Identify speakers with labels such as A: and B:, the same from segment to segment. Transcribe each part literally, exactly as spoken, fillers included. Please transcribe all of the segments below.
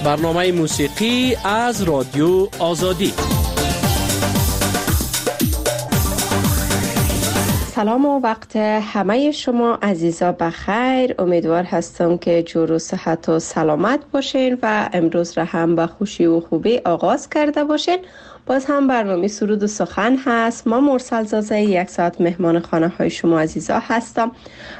A: برنامه موسیقی از رادیو آزادی.
B: سلام و وقت همه شما عزیزا بخیر. امیدوار هستم که جور و صحت و سلامت باشین و امروز را هم با خوشی و خوبی آغاز کرده باشین. باز هم برنامه سرود و سخن هست. ما مرسل زازه یک ساعت مهمان خانه های شما عزیزا هستم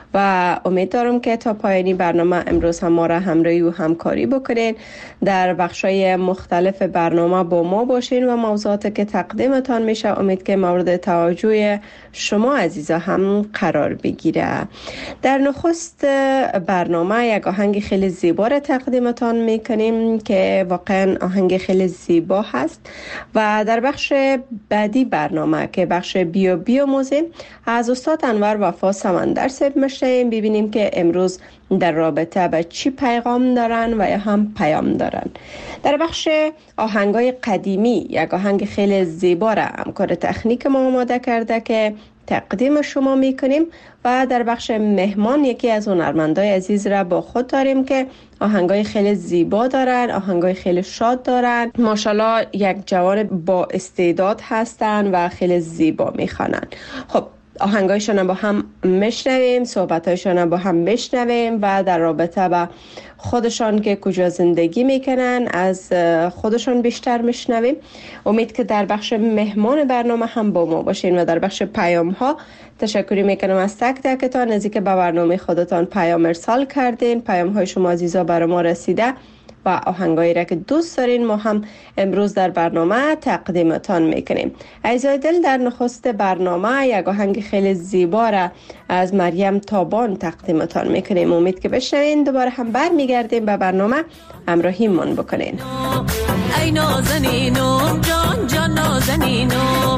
B: و امید دارم که تا پایانی برنامه امروز هم ما را همراهی و همکاری بکنین. در بخشای مختلف برنامه با ما باشین و موضوعاتی که تقدیمتان میشه امید که مورد توجه شما عزیزا هم قرار بگیره. در نخست برنامه یک آهنگ خیلی زیبا را تقدیمتان میکنیم که واقعا آهنگ خیلی زیبا هست و در بخش بعدی برنامه که بخش بیو بیو موزیم از استاد انور وفا سمندر صاحب میشنویم، ببینیم که امروز در رابطه با چی پیغام دارن و یا هم پیام دارن. در بخش آهنگای قدیمی یک آهنگ خیلی زیبا را همکار تکنیک ما آماده کرده که تقدیم شما میکنیم و در بخش مهمان یکی از هنرمندای عزیز را با خود داریم که آهنگای خیلی زیبا دارن، آهنگای خیلی شاد دارن. ماشاءالله یک جوان با استعداد هستن و خیلی زیبا میخوانن. خب آهنگایشان با هم میشنویم، صحبتایشان با هم میشنویم و در رابطه با خودشان که کجا زندگی میکنن از خودشان بیشتر میشنویم. امید که در بخش مهمان برنامه هم با ما باشین و در بخش پیام ها تشکری میکنم از تک تکتان نزدیک به برنامه خودتان پیام ارسال کردین. پیام های شما عزیزا برای ما رسیده و آهنگایی را که دوست دارین ما هم امروز در برنامه تقدیمتان میکنیم. عزیزای دل، در نخست برنامه یک آهنگ خیلی زیبا را از مریم تابان تقدیمتان میکنیم. امید که بشنوین. دوباره هم بر میگردیم به برنامه، همراهیمون بکنین.
C: ای نازنینم جان جان نازنینم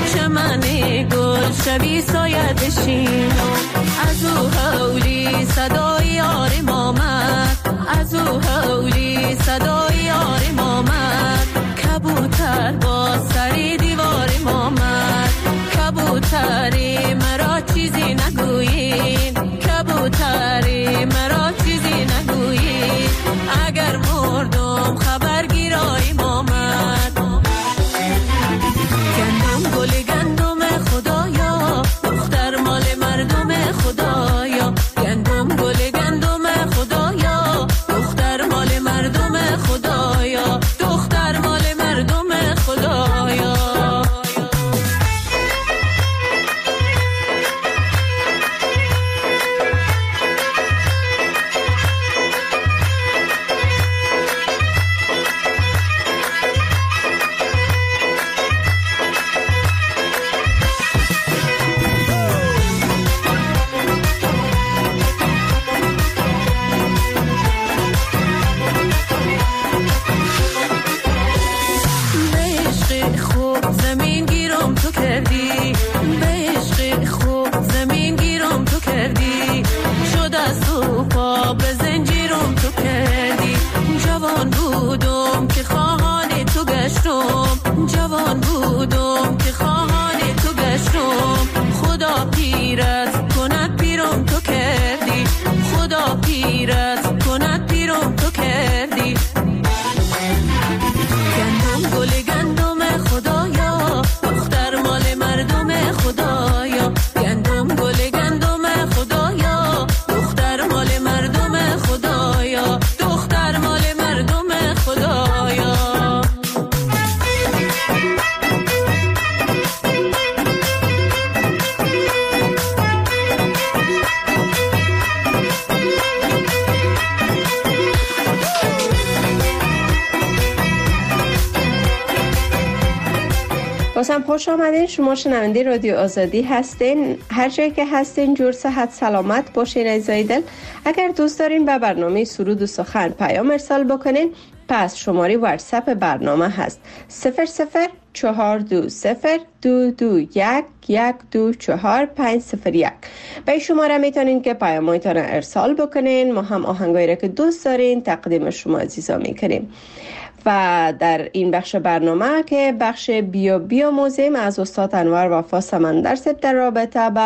C: چمنی گل شبی سایه دشینم از او حولی صدای یار مامد از او حولی صدای یار مامد کبوتر با سری دیوار مامد کبوتری مرا چیزی نگویین کبوتری مرا چیزی نگویین اگر مردم خبر گیرای مامد گندم گل گندم خدایا دختر مال مردم خدایا گندم گل گندم خدایا دختر مال مردم خدایا دختر مال مردم خدایا جوان بودم که خواهان تو گشتم خدا پیرت کند پیرم تو کردی خدا پیرت کند پیرم تو کردی گندم گل گندم خدایا دختر مال مردم خدایا گندم گل گندم خدایا دختر مال مردم خدایا دختر مال مردم خدایا
B: بازم خوش آمدین. شما شنونده رادیو آزادی هستین. هر جایی که هستین جور صحت سلامت باشین عزیزای دل. اگر دوست دارین به برنامه سرود و سخن پیام ارسال بکنین پس شماره واتساپ برنامه هست صفر صفر چهار دو صفر دو دو یک یک دو چهار پنج صفر یک. به این شماره میتونین که پیامایتان ارسال بکنین. ما هم آهنگایی را که دوست دارین تقدیم شما عزیزا میکنیم. و در این بخش برنامه که بخش بیو بیو موزیم از استاد انور وفا سمندر صاحب در رابطه با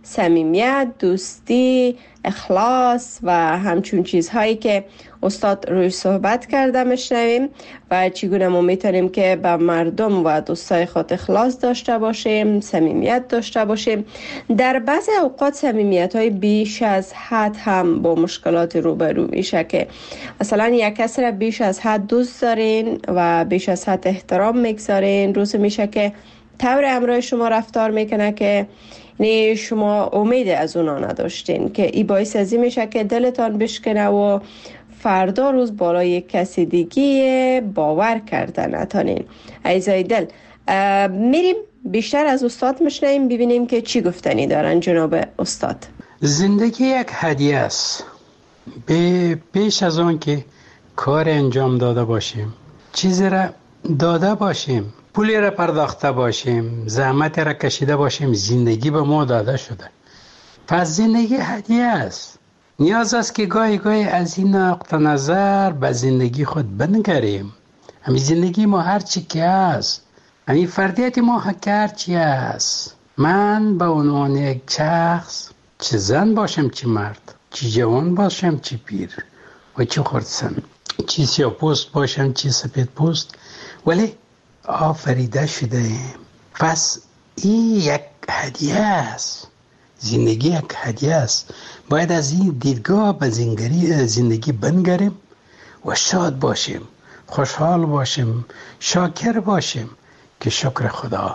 B: صمیمیت، دوستی، اخلاص و همچون چیزهایی که استاد روی صحبت کرده میشنویم و چگونه ما میتونیم که به مردم و دوستای خود اخلاص داشته باشیم، صمیمیت داشته باشیم. در بعضی اوقات صمیمیت های بیش از حد هم با مشکلات روبرو میشه که مثلا یک کس را بیش از حد دوست دارین و بیش از حد احترام میگذارین، روز میشه که طور همراه شما رفتار میکنه که نه شما امید از اونا نداشتین، که ای باعث ازی میشه که دلتان بشکنه و فردا روز بالای کسی دیگه باور کردن نتانین. عزیزای دل، میریم بیشتر از استاد میشنیم ببینیم که چی گفتنی دارن جناب استاد.
D: زندگی یک هدیه است. به پیش از آن که کار انجام داده باشیم، چیزی را داده باشیم، پولی را پرداخته باشیم، زحمت را کشیده باشیم، زندگی به ما داده شده. پس زندگی هدیه است. نیاز است که گاهی گاهی از این نقطه نظر به زندگی خود بنگریم. همین زندگی ما هر چی که است، همین فردیت ما هر چی است. من به عنوان یک شخص، چه زن باشم چه مرد، چه جوان باشم چه پیر و چه خردسن، چه سیاه پوست باشم چه سفید پوست، ولی آفریده شده ایم. پس این یک هدیه است. زندگی یک هدیه است. باید از این دیدگاه به زندگی بنگریم و شاد باشیم، خوشحال باشیم، شاکر باشیم که شکر خدا.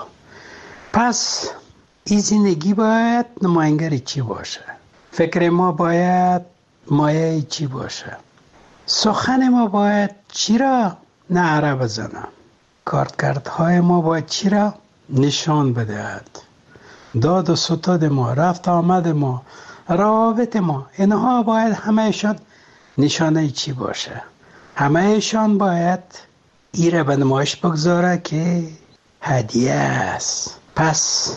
D: پس این زندگی باید نماینگر چی باشه؟ فکر ما باید مایه چی باشه؟ سخن ما باید چی را نعره بزنه؟ کارکردهای ما باید چی را نشان بدهد؟ داد و ستاد ما، رفت آمد ما، روابط ما، اینها باید همهشان نشانه چی باشه؟ همهشان باید ایره به نمایش بگذاره که هدیه است. پس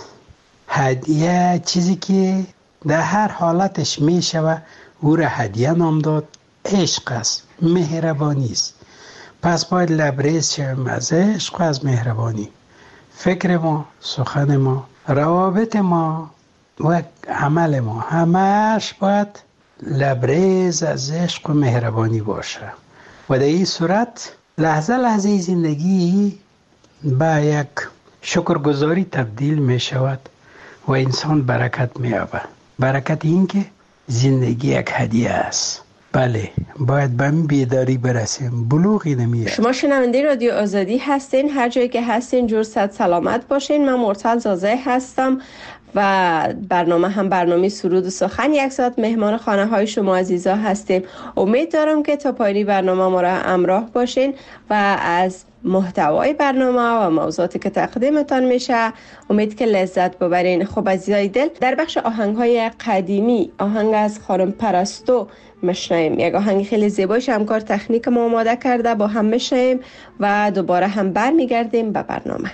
D: هدیه چیزی که در هر حالتش می شود او را هدیه نام داد، عشق است، مهربانی است. پس باید لبریز شویم از عشق و از مهربانی. فکر ما، سخن ما، روابط ما و عمل ما همش باید لبریز از عشق و مهربانی باشه و در این صورت لحظه لحظه زندگی به یک شکرگزاری تبدیل می شود و انسان برکت می یابد. برکت این که زندگی یک هدیه است. بله، باید به این بیداری برسیم. بلوغی نمیاد.
B: شما شنونده رادیو آزادی هستین، هر جایی که هستین جور صد سلامت باشین. من مرتل زازه هستم و برنامه هم برنامه سرود و سخن یک ساعت مهمان خانه های شما عزیزا هستیم. امید دارم که تا پایانی برنامه ما را همراه باشین و از محتوای برنامه و موضوعاتی که تقدیمتان میشه امید که لذت ببرین. خب عزیزای دل، در بخش آهنگ های قدیمی آهنگ از خانم پرستو مشنیم. یک آهنگ خیلی زیبایش همکار تکنیک ما آماده کرده، با هم مشنیم و دوباره هم بر میگردیم به برنامه.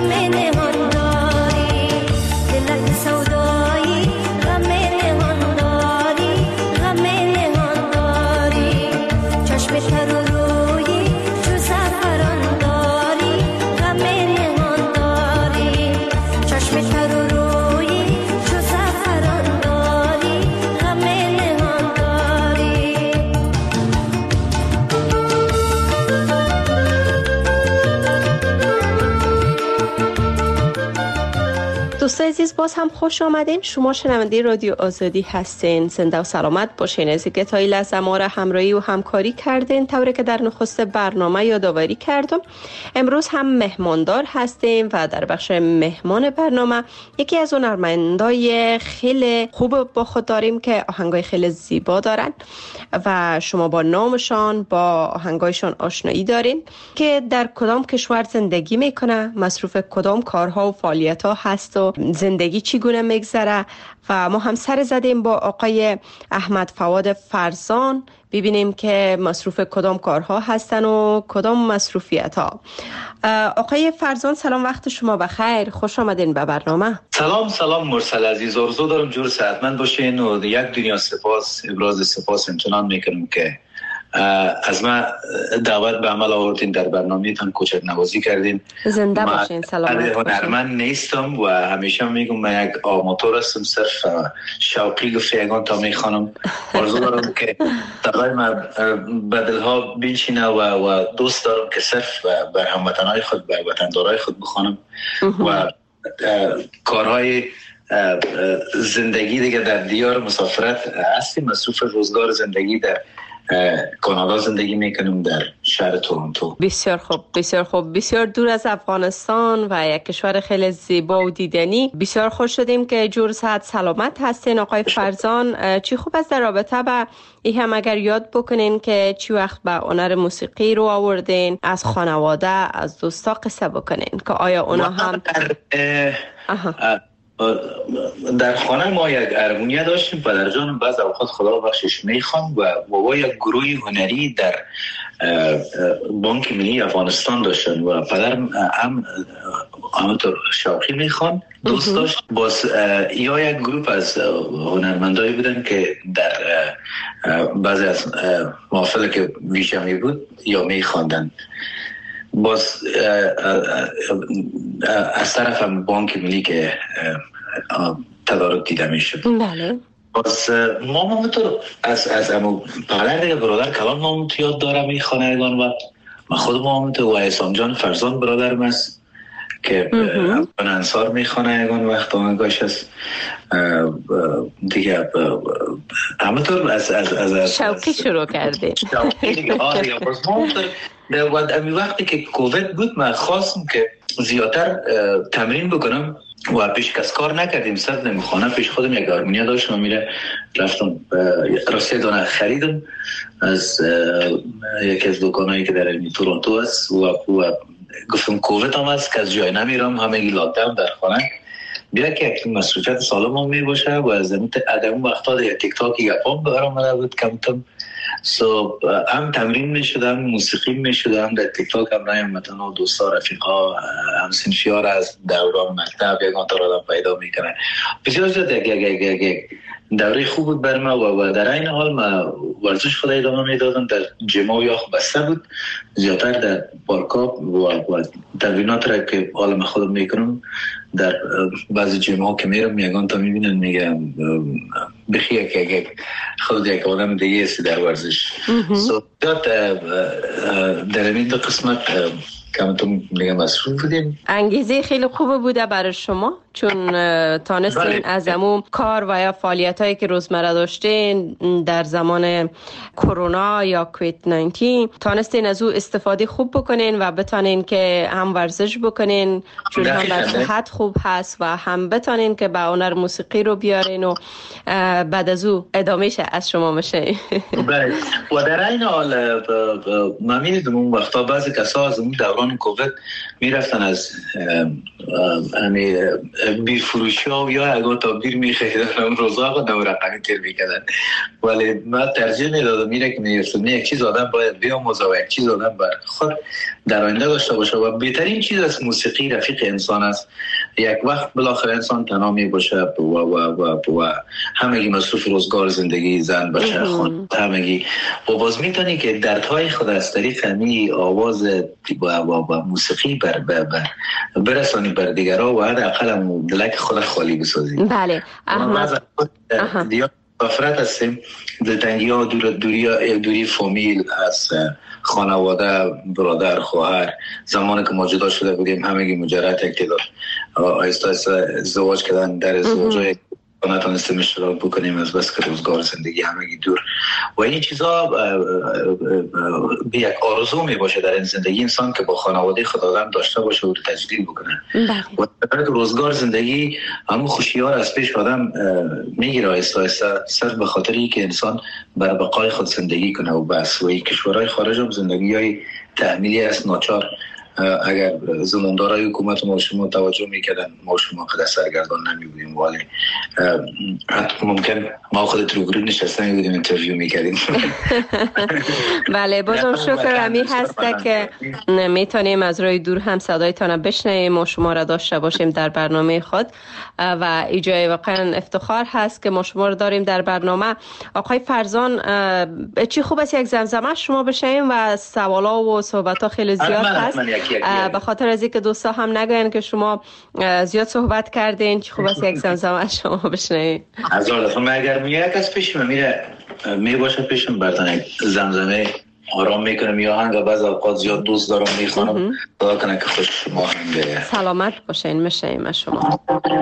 B: دوستای عزیز باز هم خوش آمدین. شما شنونده رادیو آزادی هستین. زنده و سلامت باشین. از اینکه تا این لحظه ما را همراهی و همکاری کردین، طوری که در نخست برنامه یادآوری کردم. امروز هم مهماندار هستیم و در بخش مهمان برنامه یکی از هنرمندای خیلی خوب با خود داریم که آهنگای خیلی زیبا دارن و شما با نامشان با آهنگایشان آشنایی دارین که در کدام کشور زندگی میکنه، مصروف کدام کارها و فعالیت‌ها هست و زندگی چگونه میگذره. و ما هم سر زدیم با آقای احمد فواد فرزان ببینیم که مصروف کدام کارها هستن و کدام مصروفیت ها. آقای فرزان سلام، وقت شما بخیر، خوش آمدین به برنامه.
E: سلام سلام مرسل عزیز، آرزو دارم جور صحتمند باشین و یک دنیا سپاس، ابراز سپاس امتنان میکنم که از ما دعوت به عمل آوردین، در برنامه‌تان کوچک نوازی کردین.
B: زنده باشین، سلامت باشین.
E: من هنرمند نیستم و همیشه میگم من یک آماتور هستم، صرف شوقی گفته یگان تا میخوانم. آرزو دارم که طبعا من بدلها بینشینه و, و دوست دارم که صرف بر هموطنهای خود، بر وطندارای خود بخوانم و کارهای زندگی دیگه در دیار مسافرت هستیم، مصروف روزگار زندگی در کانادا زندگی میکنم، در شهر تورنتو.
B: بسیار خوب، بسیار خوب، بسیار دور از افغانستان و یک کشور خیلی زیبا و دیدنی. بسیار خوش شدیم که جور صحت سلامت هستین آقای فرزان. چی خوب است در رابطه با این هم اگر یاد بکنین که چی وقت به هنر موسیقی رو آوردین، از خانواده از دوستا قصه بکنین که آیا اونا هم
E: در خانه ما یک ارمونیه داشتیم، پدرجانم بعض اوقات خدا بخشش میخوان و بابا یک گروه هنری در بانک ملی افغانستان داشتن و پدرم هم همونطور شوقی میخوان دوست داشت. باز یا یک گروه از هنرمندایی بودن که در بعضی از محافل که ویژمی بود یا میخواندن. باز از طرف هم بانک ملی که تدارک دیده میشه.
B: بله.
E: باز ما همونطور از از امو پدر دیگه برادر کلان ما همونطور یاد دارم این خانهگان و من خودم همونطور و احسان جان فرزان برادرم است که من انصار میخوانه یگان وقت آنگاش است دیگه همونطور از از از
B: شوقی شروع کرده.
E: شوقی دیگه آره. باز ما همونطور در امی وقتی که کووید بود من خواستم که زیادتر تمرین بکنم و پیش کس کار نکردیم. صد نمیخوانه پیش خودم یک هارمونیا داشتم و میره رفتم راستی دانه خریدم از یکی از دکانایی که در تورنتو است و, و گفتم کووید هم است که از جای نمیرم، همه لاکداون در خانه، بیا که یک مصروفیت سالم هم می باشه و از ادم وقتا دیگه تیک تاکی گپام برام آمده بود کمتم. سو هم تمرین می شدم، موسیقی می شدم، در تیک تاک هم رایم مثلا دوستا رفیقا هم سنفیار از دوران مکتب یک آنتار آدم پیدا می کنه. بسیار زیاد یک یک یک یک دوره خوب بود بر ما و در این حال ما ورزش خود ادامه می دادم. در جیما و یاخ بسته بود، زیادتر در پارکا و, و تمرینات را که حالا من خودم می کنم در بعضی جیما که میرم یگان تا می بینن میگم بخیه که یک خود یک آدم دیگه است در ورزش. سو در این دو قسمت کمتون میگم مصروف بودیم.
B: انگیزه خیلی خوب بوده برای شما چون تانستین از امون کار و یا فعالیت هایی که روزمره داشتین در زمان کرونا یا کووید نوزده تانستین از او استفاده خوب بکنین و بتانین که هم ورزش بکنین چون هم بر صحت خوب هست و هم بتانین که به هنر موسیقی رو بیارین و بعد از او ادامهش از شما میشه.
E: و در این حال من میدیدم اون وقتا بعضی کسا از اون دوران کووید میرفتن از همی بیر فروشی ها یا اگه تا بیر میخیدن اون روزا خود نو رقمی تیر میکدن، ولی من ترجیح میدادم میره که میرفتم یک چیز آدم باید بیاموزه و یک چیز آدم بر خود در آینده داشته باشه. و بهترین چیز از موسیقی رفیق انسان است. یک وقت بالاخره انسان تنها می باشه و و و و همگی مصروف روزگار زندگی زن بچه خون همگی و باز میتونی که دردهای خود از طریق همی آواز و و موسیقی بر بر برسانی بر دیگرها و حداقل دلک خود خالی بسازی.
B: بله احمد
E: دیگه افراد هستیم دلتنگی ها دور دوری دوری فامیل از خانواده برادر خواهر. زمانی که ما جدا شده بودیم همگی مجرد یک تعداد آهسته آهسته ازدواج کردن در ازدواج نتونستیم اشتراک بکنیم از بس که روزگار زندگی همگی دور و این چیزا به یک آرزو می باشه در این زندگی انسان که با خانواده خود آدم داشته باشه و تجدید بکنه و در روزگار زندگی همون خوشی‌ها از پیش آدم میگیره آهسته آهسته صرف به خاطر اینکه انسان بر بقای خود زندگی کنه و بس. و این کشورهای خارج هم زندگی های تحمیلی است ناچار اگر زماندارای حکومت ما شما توجه میکردن ما شما قدر سرگردان نمیبودیم ولی ممکن ما خودت رو گروه نشسته میبودیم انترویو میکردیم.
B: بله بازم شکر امی هسته که میتونیم از روی دور هم صدایتان بشنویم و شما را داشته باشیم در برنامه خود و ایجای واقعا افتخار هست که ما شما را داریم در برنامه. آقای فرزان چی خوب است یک زمزمه شما بشنویم و سوالا و صحبت ها خیلی زیاد هست به خاطر از اینکه دوستا هم نگوین که شما زیاد صحبت کردین چی خوب است یک زمزمه شما بشنویم.
E: هزار دفعه من اگر میگه کس پیشم میره می باشه پیشم برتن زمزمه آرام میکنم یا هنگا بعض اوقات زیاد دوست دارم میخوانم دعا کنم که خوش شما هم بره.
B: سلامت باشین میشیم شما.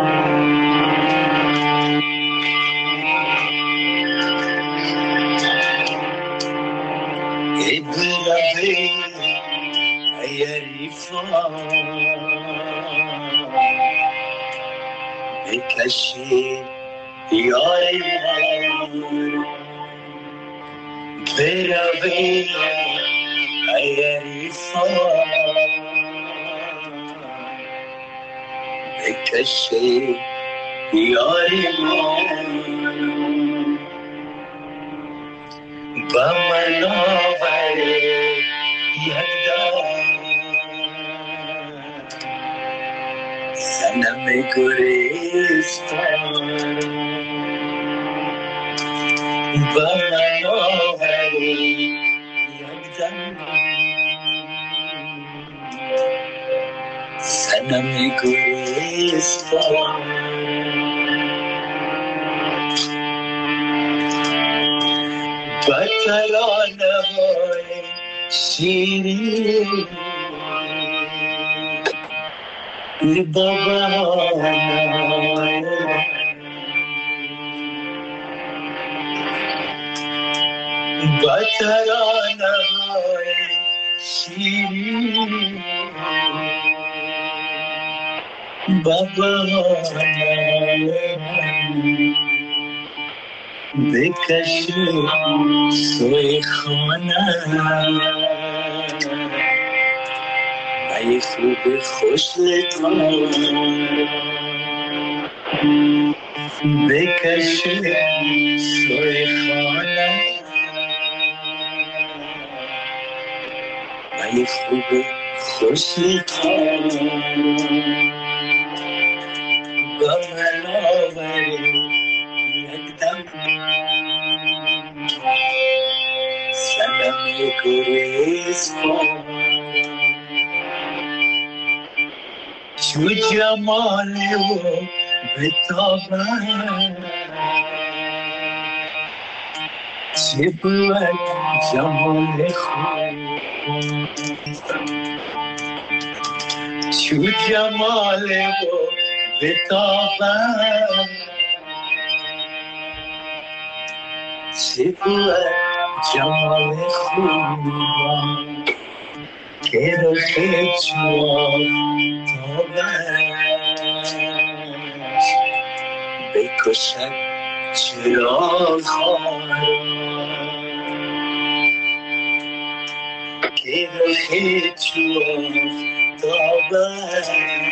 F: بکشی یاری بروی ایری فان بکشی یاری با من آوری یک دار سنم گریستان با من آوری یک دم سنم گریستان با ترانه های شیرین بابا با ترانه های شیرین بابا بکشی سوی خانه ای خوب خوش لطان بکشی سوی خانه ای خوب خوش لطان با من آوری یک دم سنم گریستان چو جمال و بتابم چه بود جمال خود چو جمال و بتابم چه بود جمال خود که رو خیلی جواب تابش بکشد چراغ خواهد که رو خیلی جواب تابش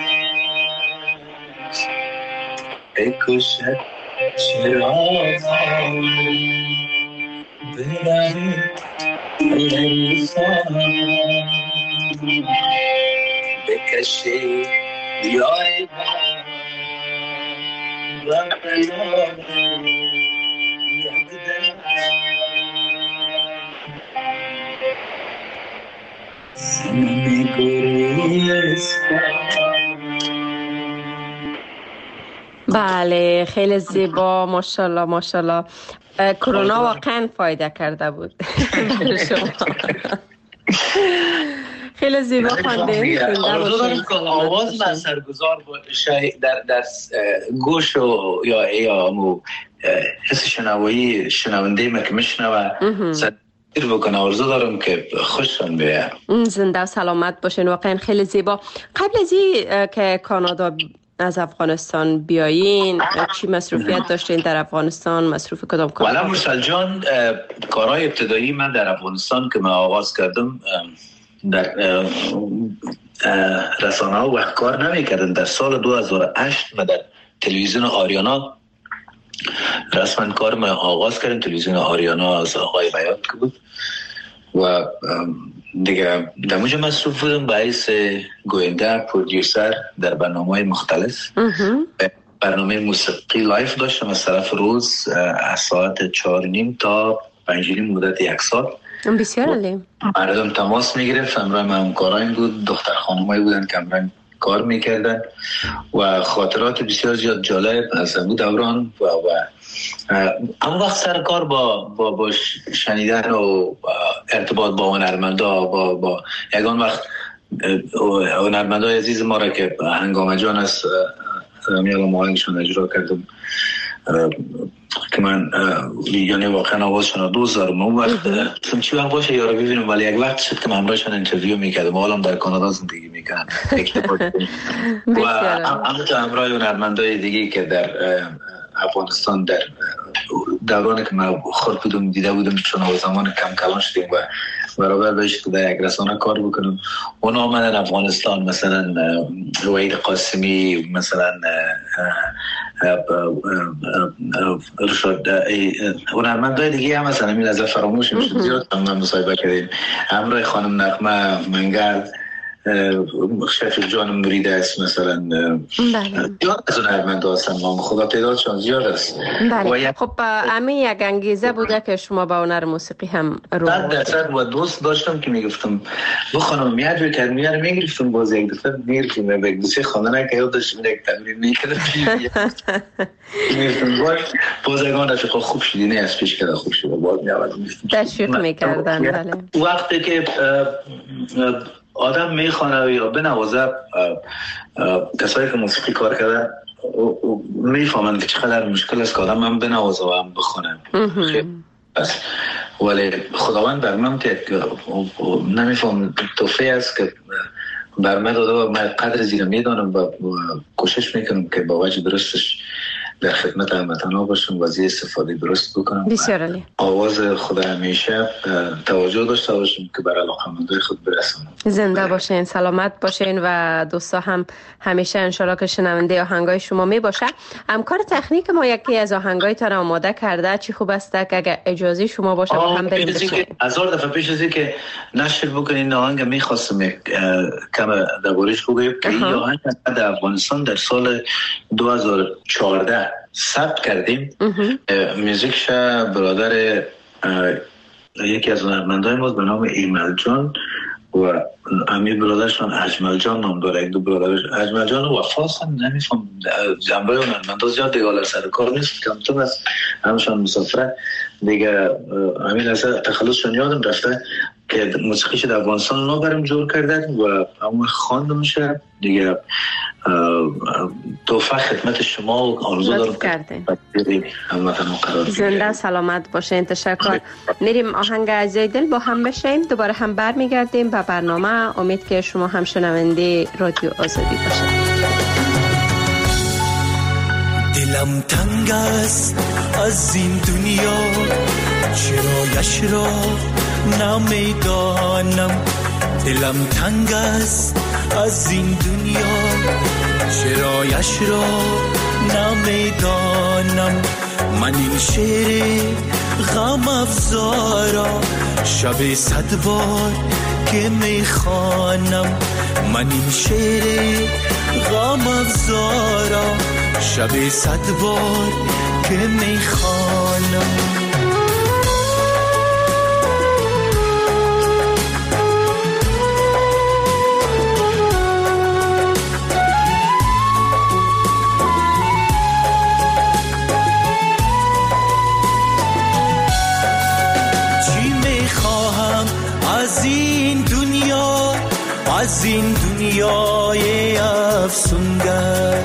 F: بکشد چراغ خواهد ببرید لیفان بکشی یار من و پیام یک دل سنمی گریستم.
B: بله خیلی زیبا، ماشاءالله ماشاءالله. کرونا واقعا فایده کرده بود برای شما. خیلی زیبا خواندین.
E: آرزو دارم که آواز من سرگزار باشه در در گوش و یا یا مو حس شنوایی شنونده ما که میشنوه سر بکنه. آرزو دارم که خوششون بیاد.
B: زنده و سلامت باشین. واقعا خیلی زیبا. قبل از این که کانادا از افغانستان بیایین چی مصروفیت داشتین در افغانستان؟ مصروف کدام کار؟
E: والا مرسل جان، کارهای ابتدایی من در افغانستان که من آغاز کردم در رسانه ها وقت کار نمی کردن. در سال دو هزار و هشت من در تلویزیون آریانا رسما کار من آغاز کردم. تلویزیون آریانا از آقای بیات که بود و دیگه در اونجا مصروف بودم باعث گوینده پرودیوسر در برنامه‌های مختلف. برنامه موسیقی لایف داشتم از طرف روز از ساعت چهار نیم تا پنج نیم مدت یک سال.
B: بسیار عالی.
E: مردم تماس میگرفت، همراه من همکاران بود، دختر خانمایی بودن که همراه کار میکردن و خاطرات بسیار زیاد جالب از اون دوران و و اما وقت سر کار با با با شنیدن و ارتباط با هنرمندا با با یگان وقت هنرمندای عزیز ما را که هنگامه جان است میگم آهنگشون اجرا کردم که من یعنی واقعا آوازشون دوست دارم. اون وقت چی وقت باشه یارو ببینم، ولی یک وقت شد که من همراهشون اینترویو میکردم. حالا در کانادا زندگی میکنم و همون همراه هنرمندای دیگه که در افغانستان در دورانی که من خود بودم دیده بودم، چون او زمان کم کلان شدیم و برابر بهش که در یک رسانه کار بکنم. اونا آمدن افغانستان، مثلا وحید قاسمی، مثلا رشاد، هنرمندای دیگه هم مثلا این از فراموش میشه زیاد من مصاحبه کردیم. همراه خانم نغمه منگل، شفیق جان مرید است، مثلا زیاد از هنرمند هستن، خدا تعدادشان زیاد است.
B: بله. خب همین یک انگیزه بوده که شما با هنر موسیقی هم رو
E: صد درصد و دوست داشتم که میگفتم بخونم میاد بکرد میاد میگرفتم باز یک دفعه میگرفتم یک دوستی خواندن که یاد داشتم یک تمرین میکردم میگفتم باش باز اگان رفیقا خوب شدی نه از پیش کرده خوب شده باز میآمدم
B: تشویق میکردن. بله.
E: وقتی که آدم میخوانه یا بنوازه، کسایی که موسیقی کار کرده میفهمند که چقدر مشکل است که آدم هم بنوازه و هم بخونه. بس ولی خداوند بر من نمیفهم توفیق است که بر من داده و من قدر زیرا میدانم و کوشش میکنم که با وجه درستش در خدمت هموطنان باشم و از استفاده درست بکنم.
B: بسیار عالی.
E: آواز خدا همیشه توجه داشته باشم که برای علاقه‌مندای خود برسونم.
B: زنده باشین، سلامت باشین و دوستا هم همیشه انشالله که شنونده آهنگای شما می باشه. همکار تکنیک ما یکی از آهنگایتان آماده کرده، چی خوب است که اگه اجازه شما باشه با هم بریم بشنویم.
E: هزار دفعه پیش از که نشر بکنین آهنگ میخواستم کم دربارش بگم که این آهنگ در افغانستان در سال دو هزار و چهارده ثبت کردیم. موزیکش برادر یکی از هنرمندای ما به نام ایمل جان و امیر برادرشان اجمل جان نام داره. یک دو برادرش اجمل جان و وفاس هم نمیفهم جنبه هنرمندا زیاد دیگه سر کار نیست، کمتر است، همشان مسافره دیگه. امیر از تخلصشون یادم رفته که موسیقیش در افغانستان اونا برام جور کردن و همون خواندم میشه دیگه. توفیق خدمت شما و آرزو دارم که هموطنان قرار بگیرید.
B: زنده سلامت باشین. تشکر. میریم آهنگ از دل با هم بشیم، دوباره هم برمیگردیم به برنامه. امید که شما هم شنونده رادیو آزادی باشید.
G: دلم تنگ است از این دنیا، چرایش را نمیدانم. دلم تنگ است از این دنیا، چرایش را نمیدانم. من این شعر غم افزارا شب صد بار که میخوانم، من این شعر غم افزارا شب صد بار که میخوانم. از این دنیا، از این دنیای افسونگر،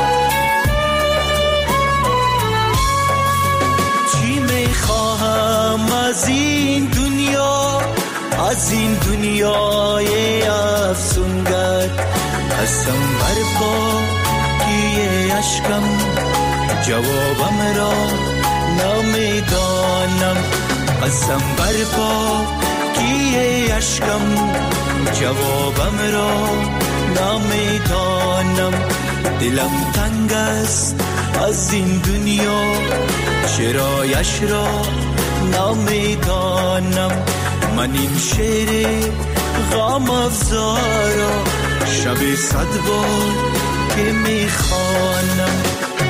G: چی میخواهم از این دنیا، از این دنیای افسونگر. قسم بر پاکی اشکم جوابم را نمیدانم، قسم بر پاکی کی اشکم جوابم را نمیدانم. دلم تنگ است از این دنیا، چرایش را نمیدانم. من این شعر غم افزارا شب صد بار که میخوانم.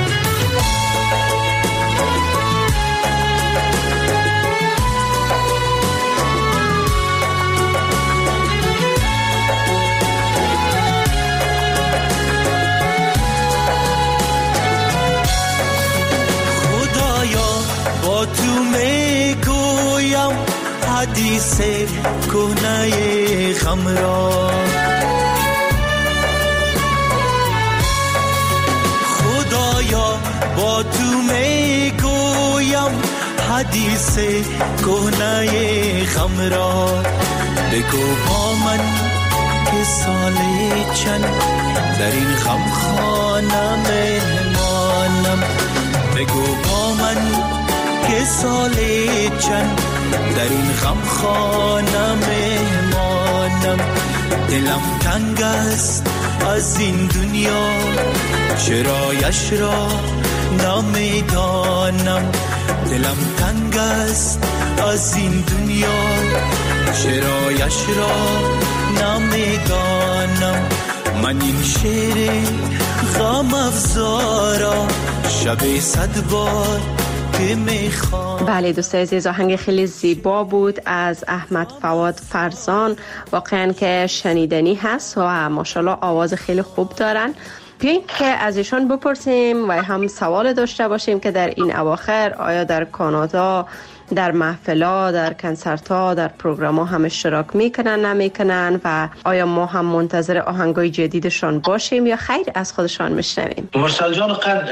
G: با تو میگویم حدیث کهنه غم را، خدایا با تو میگویم حدیث کهنه غم را. بگو با من که سال چند در این غم خانه مهمانم، بگو با من که سال چند در این غم خانه مهمانم. دلم تنگ است از این دنیا، چرایش را نمیدانم. دلم تنگ است از این دنیا، چرایش را نمیدانم. من این شعر غم افزارا شب صد بار که میخوام.
B: بله دوستای عزیز، آهنگ خیلی زیبا بود از احمد فواد فرزان، واقعا که شنیدنی هست و ماشاءالله آواز خیلی خوب دارن. بیاییم که از ایشان بپرسیم و هم سوال داشته باشیم که در این اواخر آیا در کانادا در محفلا، در کنسرت‌ها، در پروگرام‌ها هم اشتراک میکنن نمیکنن و آیا ما هم منتظر آهنگای جدیدشان باشیم یا خیر از خودشان میشنویم؟
E: مرسل جان قد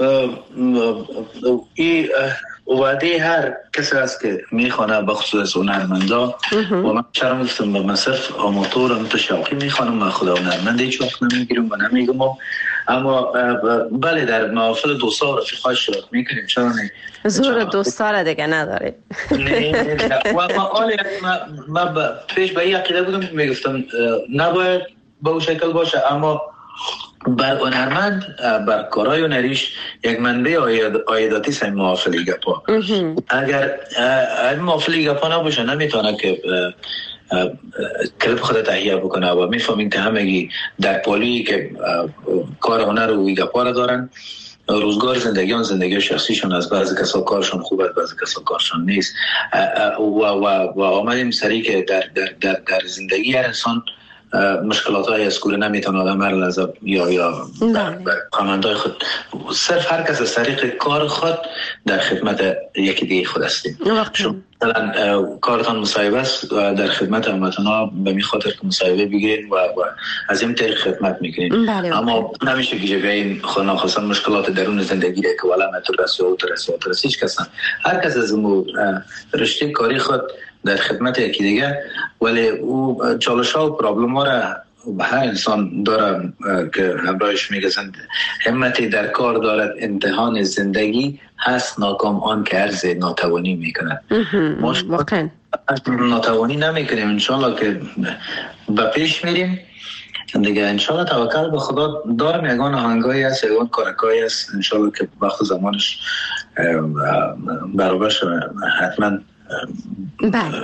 E: این وعده هر کسی است که میخوانه بخصوص هنرمندا و من شرم گفتم به من صرف آماتورم تو شوقی میخوانم، من خدا هنرمند هیچ وقت نمیگیرم و نمیگم، اما بله در محافل دوستا و رفیقای شرکت میکنیم. چرا نه؟
B: زور دوستا را دیگه نداره.
E: نه و ما آلی ما پیش به این عقیده بودم میگفتم نباید به اون شکل باشه، اما بر هنرمند بر کارهای هنریش یک منبع عایداتی است. این محافل گپا اگر این محافل گپا نباشه نمیتونه که کلیپ خود تهیه بکنه و میفهمین که همگی در پالی که کار هنر و گپا را دارن، روزگار زندگیان زندگی شخصیشون از بعضی کسا کارشون خوب است، بعضی کسا کارشون نیست و و و آمدیم سری که در در در, در زندگی هر انسان مشکلات های از کوره نمیتونه آدم هر لحظه یا یا کامندای خود صرف هر کس از طریق کار خود در خدمت یکی دیگه خود هستیم. شما مثلا کارتان مصاحبه است در خدمت هموطنا به می خاطر که مصاحبه بگیرین و, و از این طریق خدمت میکنین، اما نمیشه که جوین خود ناخواسته مشکلات درون زندگی را که ولا مترسی و ترسی و ترسی هیچ کس هر کس از رشته کاری خود در خدمت یکی دیگه، ولی او چالش ها و پرابلم ها را به هر انسان داره که همراهش میگذند. همتی در کار دارد، امتحان زندگی هست ناکام آن که عرض ناتوانی میکند. ما ناتوانی نمیکنیم، انشالله که به پیش میریم دیگه. انشالله توکل به خدا دارم، یگان آهنگایی هست، یگان کارکایی هست، انشالله که وقت زمانش برابر شده حتما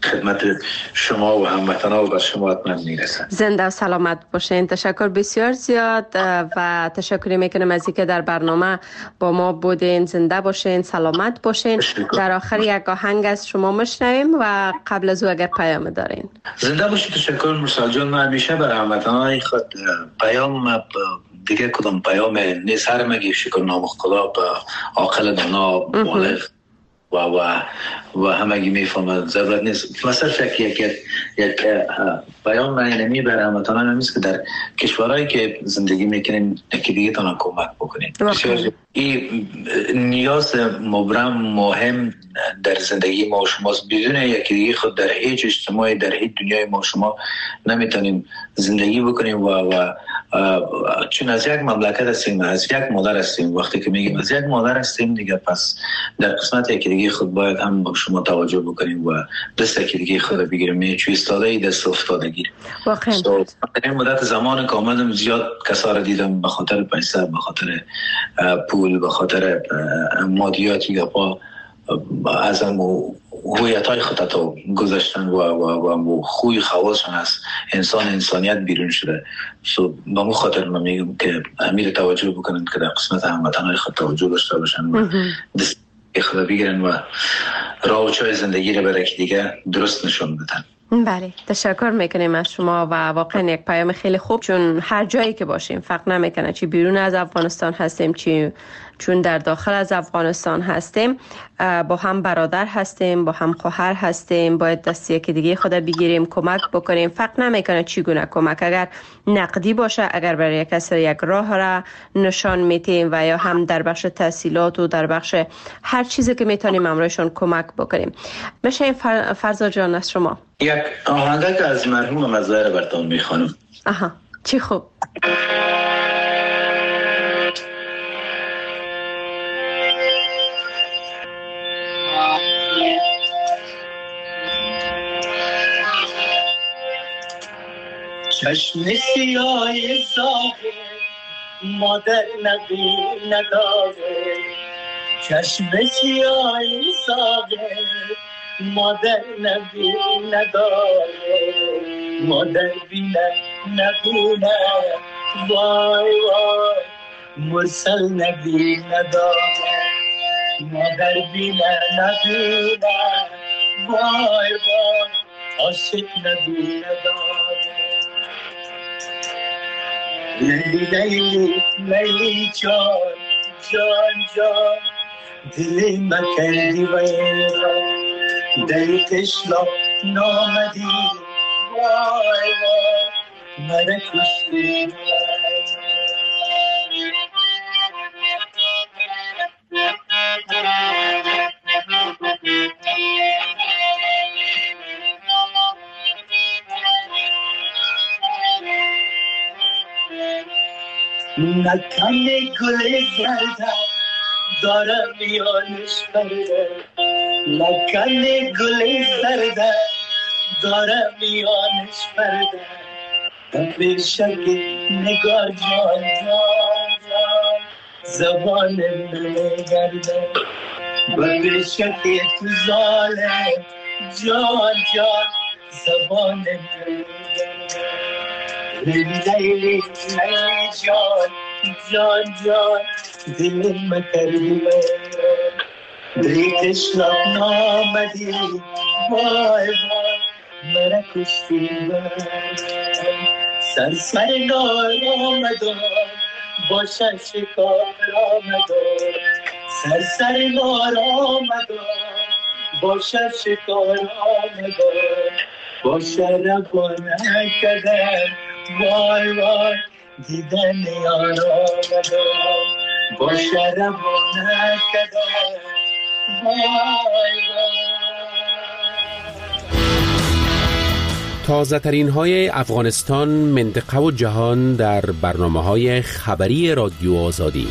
E: خدمت شما و هموطنان و بر شما حتما میرسن.
B: زنده و سلامت باشین. تشکر بسیار زیاد و تشکر میکنم از اینکه در برنامه با ما بودین. زنده باشین، سلامت باشین.
E: تشکر.
B: در آخر یک آهنگ از شما میشنویم و قبل از او اگر پیام دارین.
E: زنده باشید. تشکر مرسل جان. من همیشه برای هموطنان خود پیام دیگه کدام پیام نیست. هر مگی شکر نام خدا عاقل دانا بالغ و و و همگی میفهمند ضرورت نیست. مثلا فکر یک یک بیان معنی برای هموطنان همیست که در کشورهایی که زندگی میکنیم یکی دیگه تان کمک بکنیم. این نیاز مبرم مهم در زندگی ما و شماست. بدون یکی دیگه خود در هیچ اجتماعی در هیچ دنیای ما و شما نمیتونیم زندگی بکنیم و و چون از یک مملکت هستیم، از یک مادر هستیم. وقتی که میگیم از یک مادر هستیم دیگه، پس در قسمت یکی دیگه خود باید هم با شما توجه بکنیم و دست یکی دیگه خود بگیریم. چون ایستاده ای دست افتاده گیریم. واقعا so, در این مدت زمان که آمدم زیاد کسا را دیدم به خاطر پیسه، به خاطر پول، به خاطر مادیات یا با ازم و هویتای خودتو گذاشتن و و و خوی خواصشون از انسان انسانیت بیرون شده. سو با مو خاطر من میگم که امیر توجه بکنن که در قسمت هموطنای خود توجه داشته باشن و دست خدا بگیرن و راه و چای زندگی رو برای دیگه درست نشون بدن.
B: بله، تشکر میکنیم از شما و واقعا یک پیام خیلی خوب. چون هر جایی که باشیم فرق نمیکنه چی بیرون از افغانستان هستیم چی چون در داخل از افغانستان هستیم، با هم برادر هستیم، با هم خواهر هستیم. باید دستی که دیگه خدا بگیریم، کمک بکنیم. فرق نمیکنه چگونه کمک، اگر نقدی باشه، اگر برای یک کسی یک راه را نشان میتیم و یا هم در بخش تحصیلات و در بخش هر چیزی که میتونیم امروزشون کمک بکنیم. میشه این فر... فرزا جان از شما
E: یک آهنگ که از مرحوم مزایر براتون میخوانم.
B: آها، چی خوب.
F: چشم سیاه زاغه مادر نبی نداره، چشم سیاه زاغه مادر نبی نداره، مادر بینه نبینه وای وای مرسل نبی نداره، مادر بینه نبینه وای وای عاشق نبی نداره. لیلی لیلی لیلی جان جان جان دلی مکردی ویران، دلی تشلا نامدی وای وای مرا کشتی. نکن گل زرده دارم میانش برده، نکن گل زرده دارم میانش برده، برشک نگار جان جان جان زبان نگرده، برشک تو ظالم جان جان زبان نگرده. لیلی لیلی لیلی جان جان جان دل مکردی ویران، دلی تشناب نامدی وای وای مرا کشتی ویران. سر سر نار آمدان باشد شکار آمدان، سر سر نار آمدان باشد شکار آمدان، باشد ربانه کدن وای وای دیدن یار آمدان، باشد ربانه کدن وای وای.
A: تازه ترین های افغانستان، منطقه و جهان در برنامه های خبری رادیو آزادی.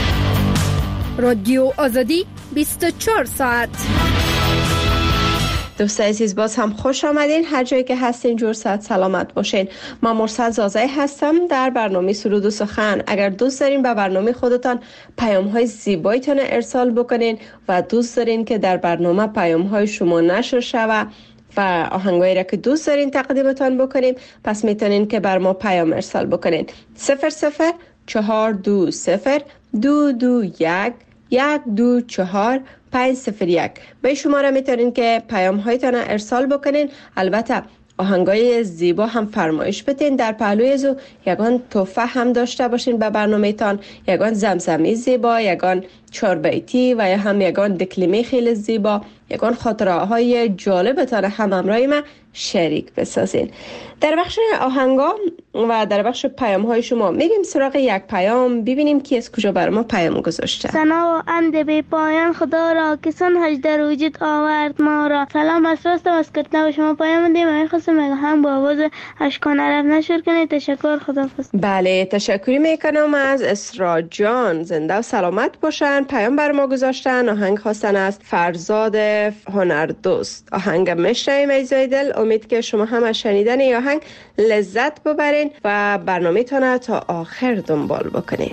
H: رادیو آزادی بیست و چهار ساعت
B: دوست عزیز باز هم خوش آمدین. هر جایی که هستین جور صحت سلامت باشین. من مرسل زازای هستم در برنامه سرود و سخن. اگر دوست دارین به برنامه خودتان پیام های زیبایتان ارسال بکنین و دوست دارین که در برنامه پیام های شما نشر شود و آهنگایی را که دوست دارین تقدیمتان بکنیم، پس میتونین که بر ما پیام ارسال بکنین. صفر صفر چهار دو صفر دو دو یک یک دو چهار پنج صفر یک. به شماره میتونین که پیام هایتان ارسال بکنین. البته آهنگای زیبا هم فرمایش بتین. در پهلوی از یگان تحفه هم داشته باشین به برنامه تان، یگان زمزمی زیبا، یگان چهار بیتی و یا هم یگان دکلمه خیلی زیبا، یگان خاطره های جالبتان هم همراه ما شریک بسازین. در بخش آهنگا و در بخش پیام های شما میگیم سراغ یک پیام، ببینیم کی از کجا بر ما پیام گذاشته.
H: ثنا و حمد بی پایان خدا را که سنهاش در وجود آورد ما را. سلام از فرستم از کتنه و شما پیام دیم. من خواستم اگه هم با آواز اشکان عرب نشر کنید. تشکر، خدا فست.
B: بله تشکری میکنم از اسرا جان. زنده و سلامت باشن. پیام بر ما گذاشتن. آهنگ خواستن از فرزاد هنردوست. آهنگ مشنویم ایزای دل. امید که شما هم از شنیدن این آهنگ لذت ببرین و برنامه تانه تا آخر دنبال بکنین.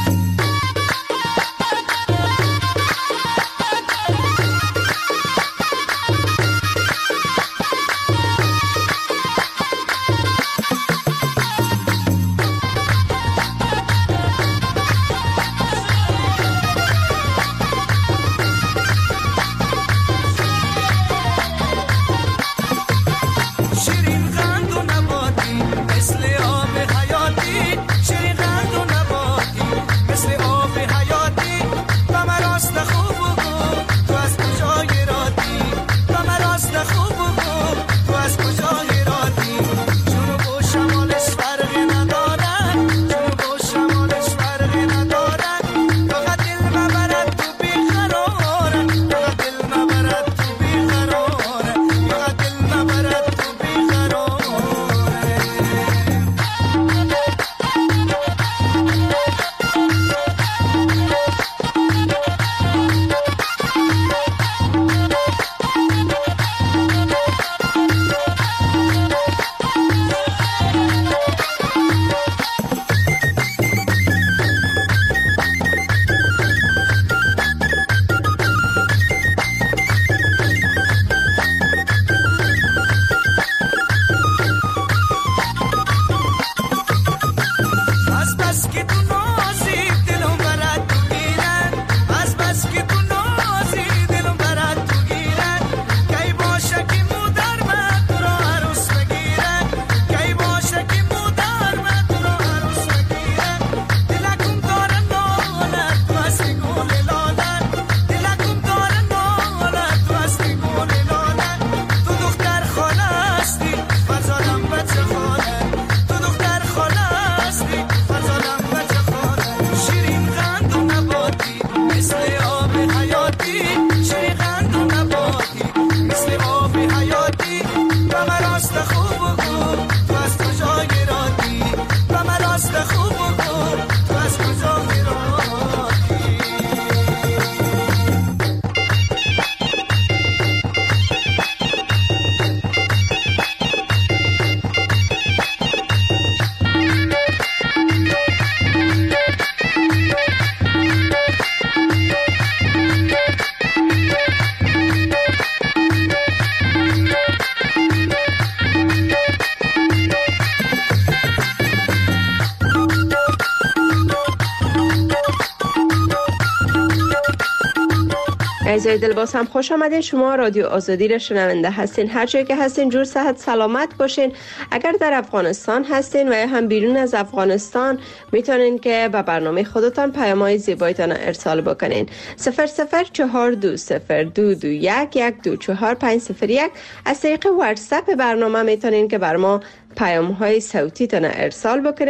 B: عزیزای دل باز هم خوش آمدین. شما رادیو آزادی را شنونده هستین. هر جایی که هستین جور صحت سلامت باشین. اگر در افغانستان هستین و یا هم بیرون از افغانستان میتونین که به برنامه خودتان پیام‌های زیبایتان ارسال بکنین. صفر صفر چهار دو صفر دو دو یک یک دو چهار پنج صفر یک. از طریق واتساپ برنامه میتونین که بر ما پیام های صوتی تان ارسال بکنین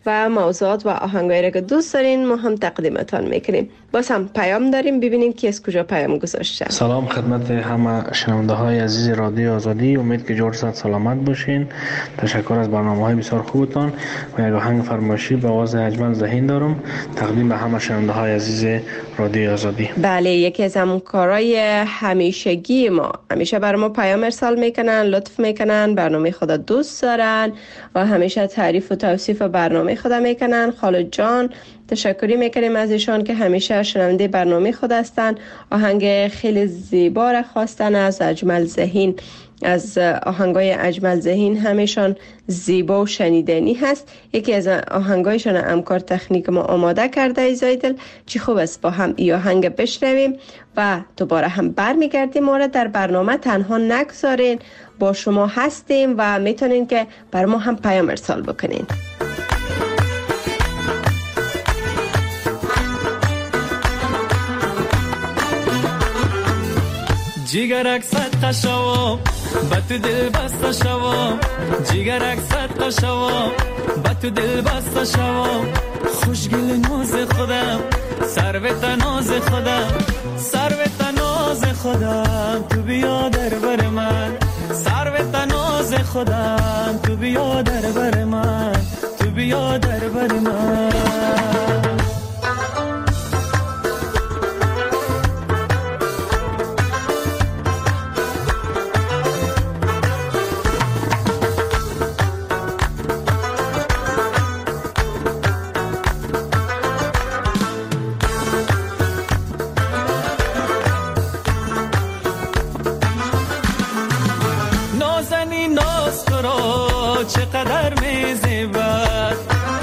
B: و موضوعات و آهنگایی را که دوست دارین ما هم تقدیمتان میکنیم. باز هم پیام داریم، ببینیم کی از کجا پیام گذاشته.
I: سلام خدمت همه شنونده های عزیز رادیو آزادی، امید که جور صحت سلامت باشین. تشکر از برنامه های بسیار خوبتان و یک آهنگ فرمایشی به آواز اجمل ذهین دارم تقدیم به همه شنونده های عزیز رادیو آزادی.
B: بله، یکی از همکارای همیشگی ما، همیشه برای ما پیام ارسال میکنن، لطف میکنن، برنامه خدا دوست دارن و همیشه تعریف و توصیف برنامه خدا میکنن. خالد جان تشکری میکنیم از ایشان که همیشه شنونده برنامه خود هستن. آهنگ خیلی زیبا را خواستن از اجمل ذهین. از آهنگای اجمل ذهین همیشان زیبا و شنیدنی هست. یکی از آهنگایشان همکار تکنیک ما آماده کرده. ایزایدل چی خوب است با هم ای آهنگ بشنویم و دوباره هم برمیگردیم. ما را در برنامه تنها نگذارین، با شما هستیم و میتونین که بر ما هم پیام ارسال بکنین.
J: جیگرک صد قشوا با تو دل بسته شوا، جیگرک صد قشوا با تو دل بسته شوا، خوشگل ناز خودم سروت ناز خودم، سروت ناز خودم تو بیا در بر من، سروت ناز خودم تو بیا در بر من، تو بیا در بر من. چقدر میزیبد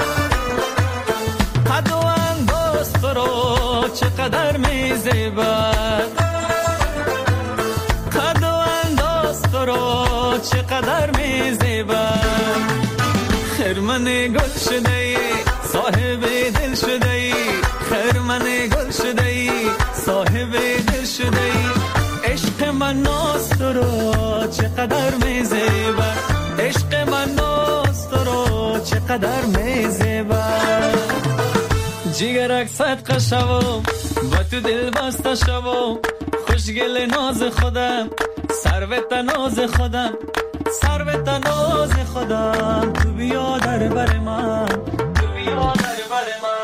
J: قد و انداز تو رو، چقدر میزیبد قد و انداز تو رو، چقدر میزیبد. خرمن گل شده ای صاحب دل شده ای، خرمن گل شده ای صاحب دل شده ای. عشق من ناز تو رو چقدر میزیبد، عشق من ناز تو رو چقدر میزیبد. جیگرک صد قشوا با تو دل بسته شوا، خوشگل ناز خودم سروت ناز خودم، سروت ناز خودم تو بیا در بر من، تو بیا در بر من.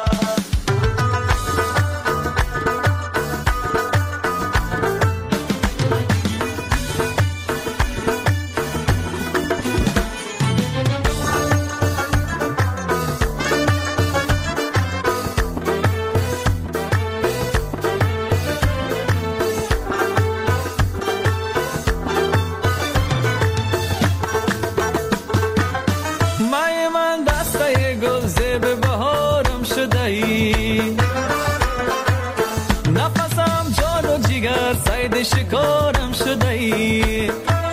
J: نفسم جان و جگر صید شکارم شده ای،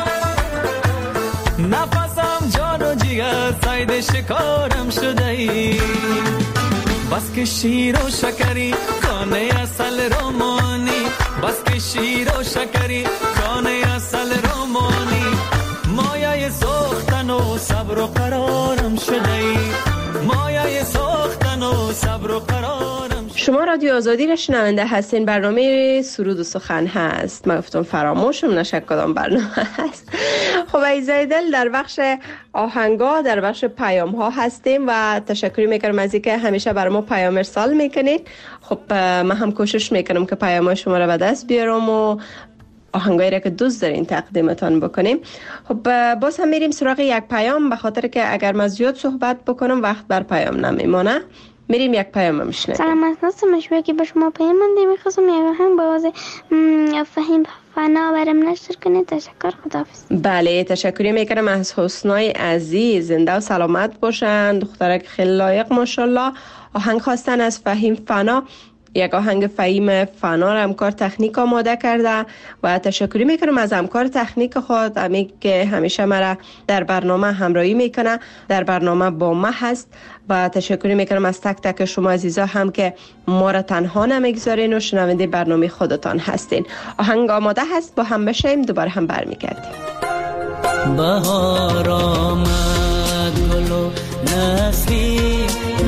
J: نفسم جان و جگر صید شکارم شده ای. بس که شیر و شکری کانه اصل رومانی، بس که شیر و شکری کانه اصل رومانی. مایه سوختن و صبر و قرارم شده ای، مایه سوختن و صبر و قرارم.
B: شما رادیو آزادی را شنونده هستین. برنامه سرود و سخن هست. من گفتم فراموشم نشه کدام برنامه هست. خب ایزای دل در بخش آهنگا، در بخش پیام ها هستیم و تشکر میکنم از اینکه همیشه برای ما پیام ارسال میکنید. خب من هم کوشش میکنم که پیام های شما را به دست بیارم و آهنگایی را که دوست دارین تقدیمتان بکنیم. خب باز هم میریم سراغ یک پیام، به خاطر که اگر من زیاد صحبت بکنم وقت بر پیام نمیمونه. میریم یک پیام میشنیم.
H: سلام، از ناس مشوره که به شما پیام منده. میخواستم یک هم با آواز فهیم فنا برم نشر کنید. تشکر، خداحافظ.
B: بله، تشکری میکنم از حسنای عزیز. زنده و سلامت باشن، دخترک خیلی لایق ماشاءالله. آهنگ خواستن از فهیم فنا. یک آهنگ فهیم فنا را همکار تکنیک آماده کرده و تشکری میکنم از همکار تکنیک خود، امی که همیشه مرا در برنامه همراهی میکنه، در برنامه با ما هست. و تشکری میکنم از تک تک شما عزیزا هم که ما را تنها نمیگذارین و شنونده برنامه خودتان هستین. آهنگ آماده هست، با هم بشیم، دوباره هم برمیگردیم.
G: بهار آمد گل و نسلی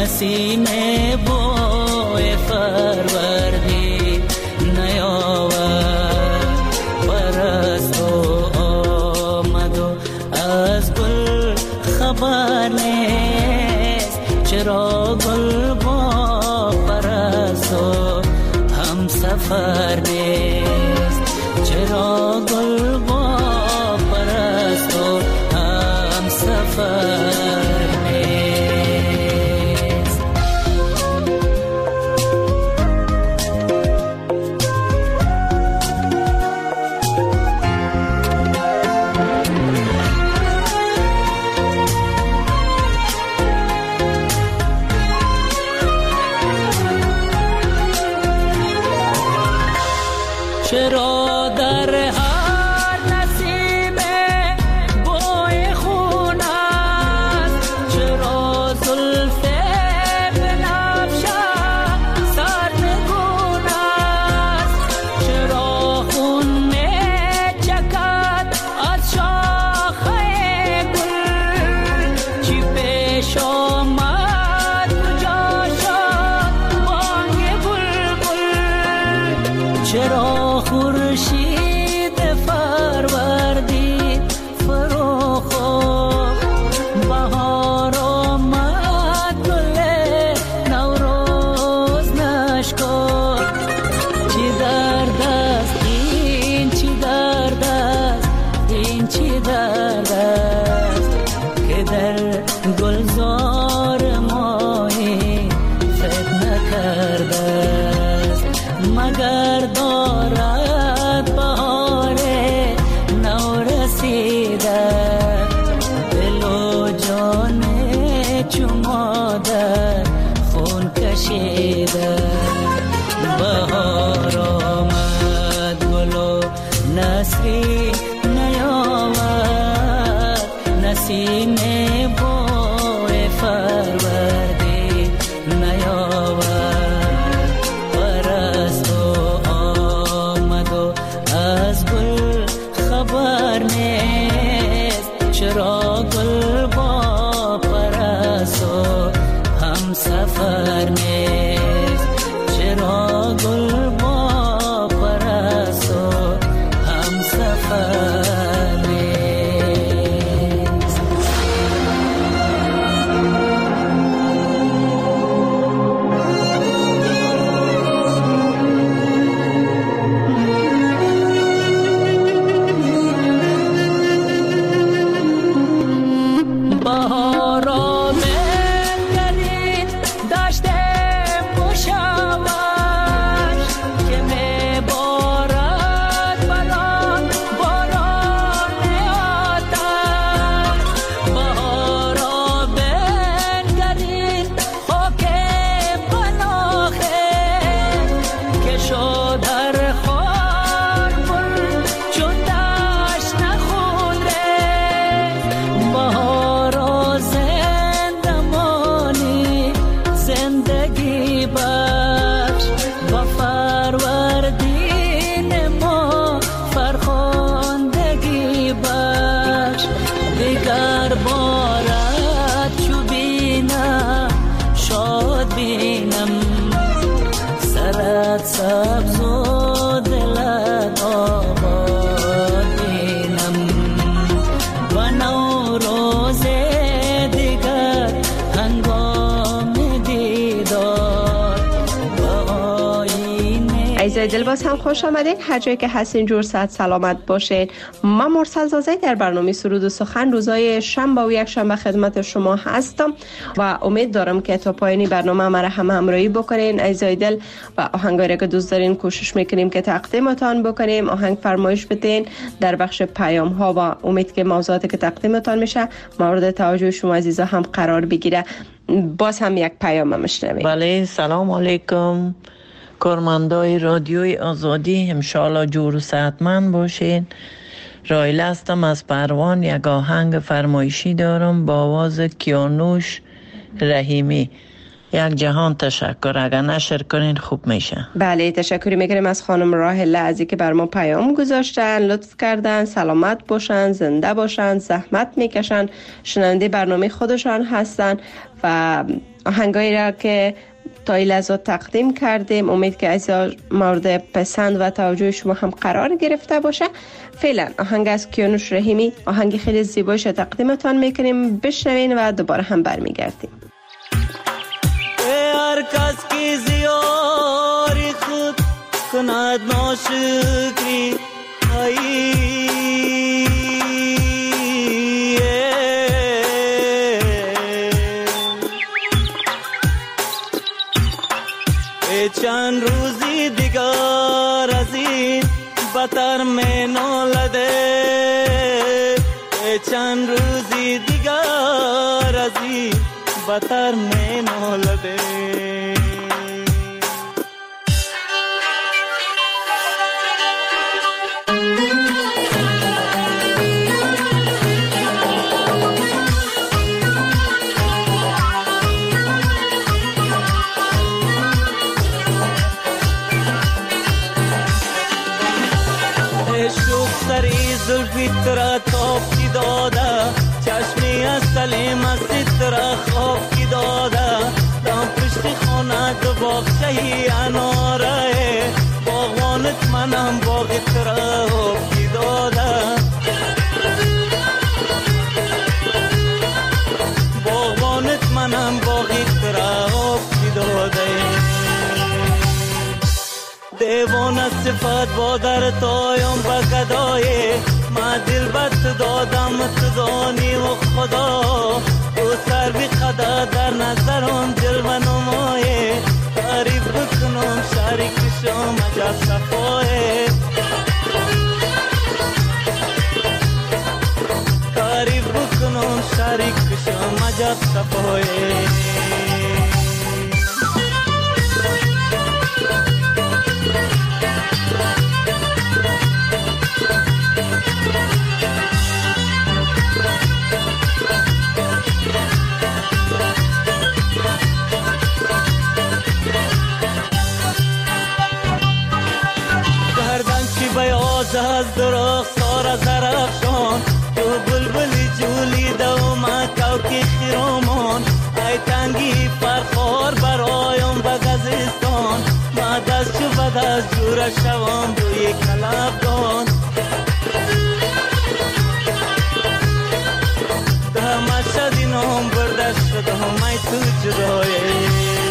C: نسیم بوی فروردی نیاورد پرست و آمد و از گل خبر نیست چرا گل با پرست و هم سفر نیست چرا گل با پرست و هم سفر چرا در هر نسیم بوی خون است چرا زلف بنفشه سرنگون است چرا خون می چکد از شاخه گل چی پیش آمد کجا شد بانگ بلبل چرا خورشید فروردی فرو خورد بهار آمد گل نوروز نشکفت چی درد است این چی درد است این چی درد است که در گلزار ماهی فتنه کرده است مگر دارد بهار نو رسیده دل و جان چو مادر خون کشیده بهار آمد گل و نسلی نیامد نسیم بوی فروردی نیامد پرست و آمد و از گل خبر نیست چرا گل با پرست و هم سفر نیست چرا گل با پرست و هم سفر نیست بهار آمد گرید دشت مشوش که می بارد بلان باران آتش بهار آمد گرید خاک پناهه که شد در خار گل چون دشت نخون ریخت بهار زندمانی زندگی بخش با فروردین ما فرخندگی بخش دیگر بارد چو بینم شاد بینم سرت سبز و دلت آباد بینم و نوروز دیگر هنگام دیدار با آینه
B: عزیزای دل باز هم خوش آمدین هر جایی که هستین جور صحت سلامت باشین. من مرسل زازی در برنامه سرود و سخن روزای شنبه و یک شنبه خدمت شما هستم و امید دارم که تا پایانی برنامه ما را هم همراهی بکنین. عزیزای دل و آهنگایی که دوست دارین کوشش میکنیم که تقدیمتان بکنیم. آهنگ فرمایش بدین در بخش پیام ها و امید که موضوعاتی که تقدیمتان میشه مورد توجه شما عزیزا هم قرار بگیره. باز هم یک پیام میشنویم.
K: بله سلام علیکم کارمندای رادیوی آزادی، انشالله جور و صحتمند باشین. رایل هستم از پروان. یک آهنگ فرمایشی دارم با آواز کیانوش رحیمی. یک جهان تشکر، اگر نشر کنین خوب میشه.
B: بله تشکری میکنیم از خانم راهله از اینکه بر ما پیام گذاشتن، لطف کردن، سلامت باشن، زنده باشن، زحمت میکشن، شنونده برنامه خودشان هستن و آهنگایی را که تا این لحظه تقدیم کردیم امید که از مورد پسند و توجه شما هم قرار گرفته باشه. فعلا آهنگ از کیانوش رحیمی، آهنگ خیلی زیبایش تقدیمتان میکنیم، بشنوین و دوباره هم برمیگردیم.
G: هر کس کی زیاری خود کند ناشکری ای چند روزی دیگر از این بتر می نالده، چند روزی دیگر از این بتر می نالده. زلفی ترا تاب کی داده، چشمی از سلیم از ترا خواب کی داده، دام پشت خانه دو باغچه اناره، باغوانت منم باغ ترا خواب کی داده، باغوانت منم باغ ترا خواب کی داده. دیوانه صفت با در تایم بگدای ما دل بست دادم تدانی و خدا، تو سر بی خدا در نظرم جلوه نمایه، تعریف بکنم شریک شم عجب صفایه، تعریف بکنم شریک شم عجب صفایه. از درخت سار زرفشان تو بلبلی جولی دوما کوکی خیرامان، ای تنگی فرخار برایم بگزستان، ما دست چو بدست جور شوام روی کلبدان، ده مشهدی نام بردش شدم ای تو جدایه،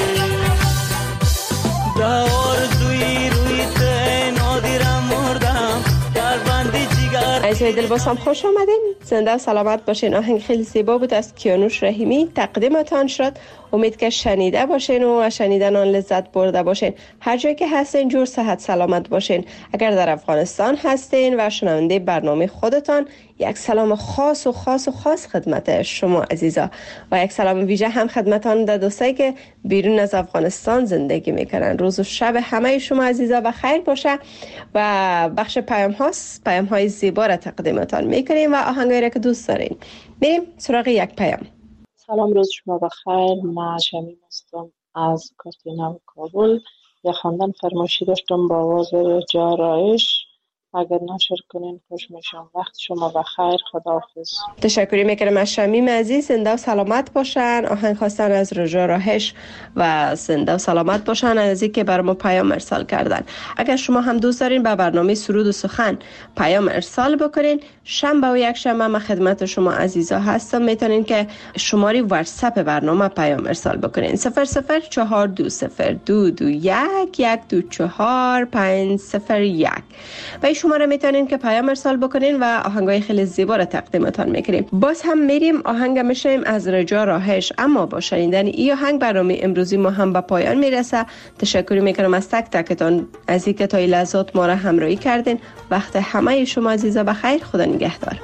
G: ده آرزوی روی ته نادیرم مردم در بندی جگر.
B: عزیزای دل بازم خوش آمدین، زنده و سلامت باشین. آهنگ خیلی زیبا بود از کیانوش رحیمی تقدیمتان شد. امید که شنیده باشین و شنیدن آن لذت برده باشین. هر جایی که هستین جور صحت سلامت باشین. اگر در افغانستان هستین و شنونده برنامه خودتان، یک سلام خاص و خاص و خاص خدمت شما عزیزا و یک سلام ویژه هم خدمتان در دوستایی که بیرون از افغانستان زندگی میکنن. روز و شب همه شما عزیزا بخیر باشه و بخش پیام هاست، پیام های زیبا را تقدیمتان میکنیم و آهنگایی را که دوست دارین. میریم سراغ یک پیام.
L: سلام، روز شما بخیر. من شمیم هستم از کاتینا کابل. یا خواندن فرمایشی داشتم با آواز رجا رایش، اگر نشر کنین خوش میشم. وقت شما بخیر، خداحافظ.
B: تشکری میکنم از شمیم عزیز، زنده و سلامت باشن. آهنگ خواستن از رجا راهش و زنده و سلامت باشن از اینکه بر ما پیام ارسال کردن. اگر شما هم دوست دارین به برنامه سرود و سخن پیام ارسال بکنین، شنبه و یک شنبه ما خدمت شما عزیزا هستم. میتونین که شماره واتساپ برنامه پیام ارسال بکنین صفر صفر چهار دو صفر دو دو یک یک دو چهار پنج صفر یک و شماره میتونین که پیام ارسال بکنین و آهنگای خیلی زیبا را تقدیمتان میکنیم. باز هم میریم آهنگ میشیم از رجا راهش. اما با شنیدن این آهنگ برنامه امروزی ما هم به پایان میرسه. تشکر میکنم از تک تکتان از اینکه تا این لحظات ما را همراهی کردین. وقت همه شما عزیزا بخیر. خدا نگهدار.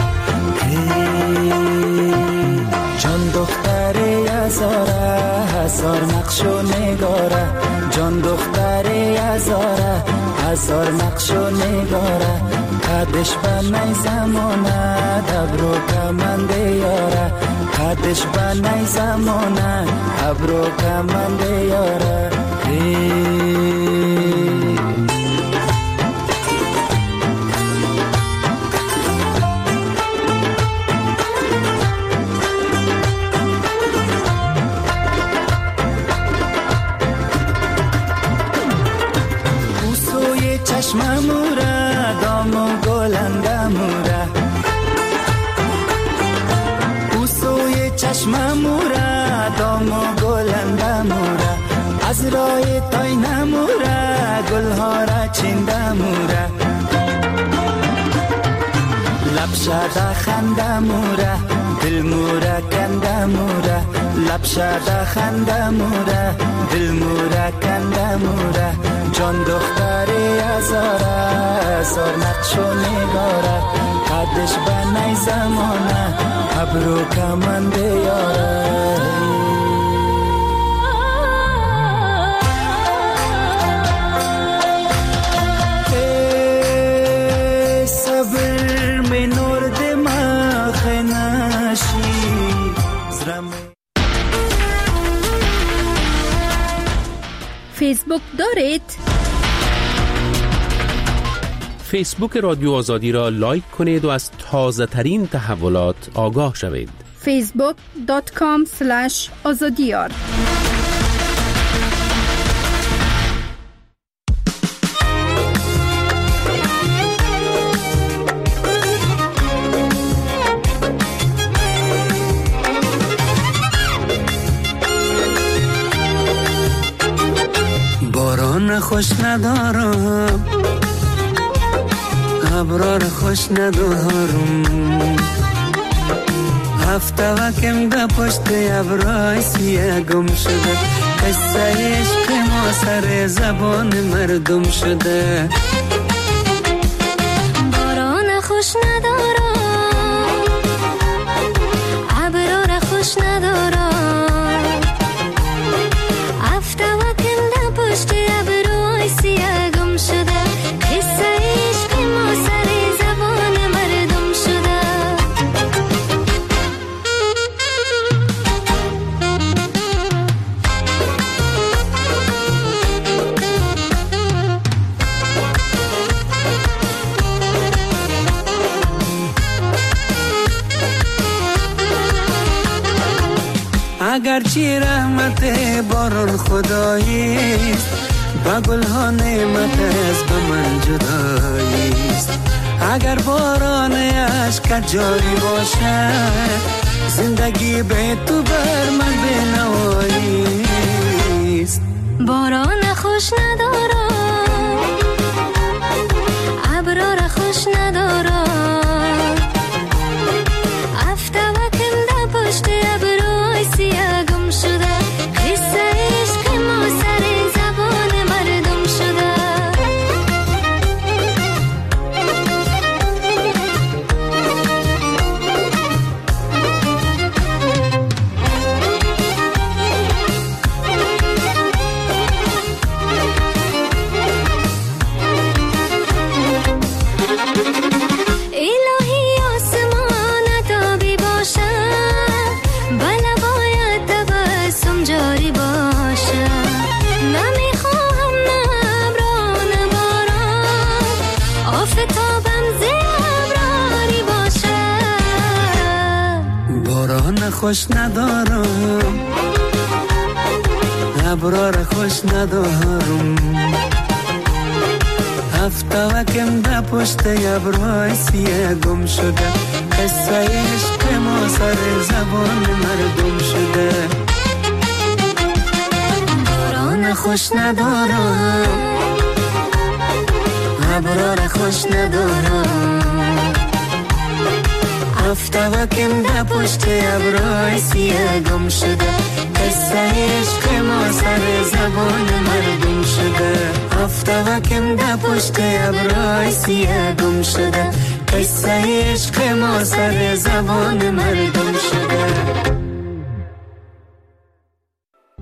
M: جان دختری ازاره هزار نقش و نگاره، جان دختری ازاره هزار نقش و نگاره، قدش بنای زمانه دبرو کمند یاره، قدش بنای زمانه دبرو کمند یاره. چشمموره دام و گلندموره او سوی چشمموره دام و گلندموره از رای تای نموره گلها را چندموره لب شده خنده موره دل موره کنده موره لب شده خنده موره دل موره کنده موره جان دختری ازاره سر نقش و نگاره قدش به نی زمانه ابرو کمنده یاره
N: فیسبوک دارید؟
A: فیسبوک رادیو آزادی را لایک کنید و از تازه ترین تحولات آگاه شوید.
N: فیسبوک دات کام اسلش آزادیار.
O: باران خوش ندارم ابرار خوش ندارم هفته وکم ده پشت ابرای سیه گم شده قصه عشق ما سر زبان مردم شده
P: باران خوش ندارم ابرار خوش ندارم هفته وکم ده پشت ابرای سیه گم شده قصه عشق ما سر زبان مردم شده
O: اگرچه رحمت باران خداییست با گلها نعمت از به من جداییست اگر باران عشق جاری باشه زندگی به تو بر من بنواییست
P: باران خوش ندارم ابرار خوش ندارم هفته وکم ده پشت ابرای سیه گم شده قصه عشق ما سر زبان مردم شده الهی آسمان تابی باشه بله باید تبسم جاری باشه نمیخواهم نه ابران باران آفتابم زیبراری باشه
O: باران خوش ندارم ابرار خوش ندارم هفته وکم ده پشت ابرای سیه گم شده قصه عشق ما سر زبان مردم شده باران خوش ندارم ابرار خوش ندارم هفته وکم ده پشت ابرای سیه گم شده قصه عشق ما سر زبان مردم شده هفته وکم ده پشت ابرای سیه گم شده قصه عشق ما سر زبان مردم شده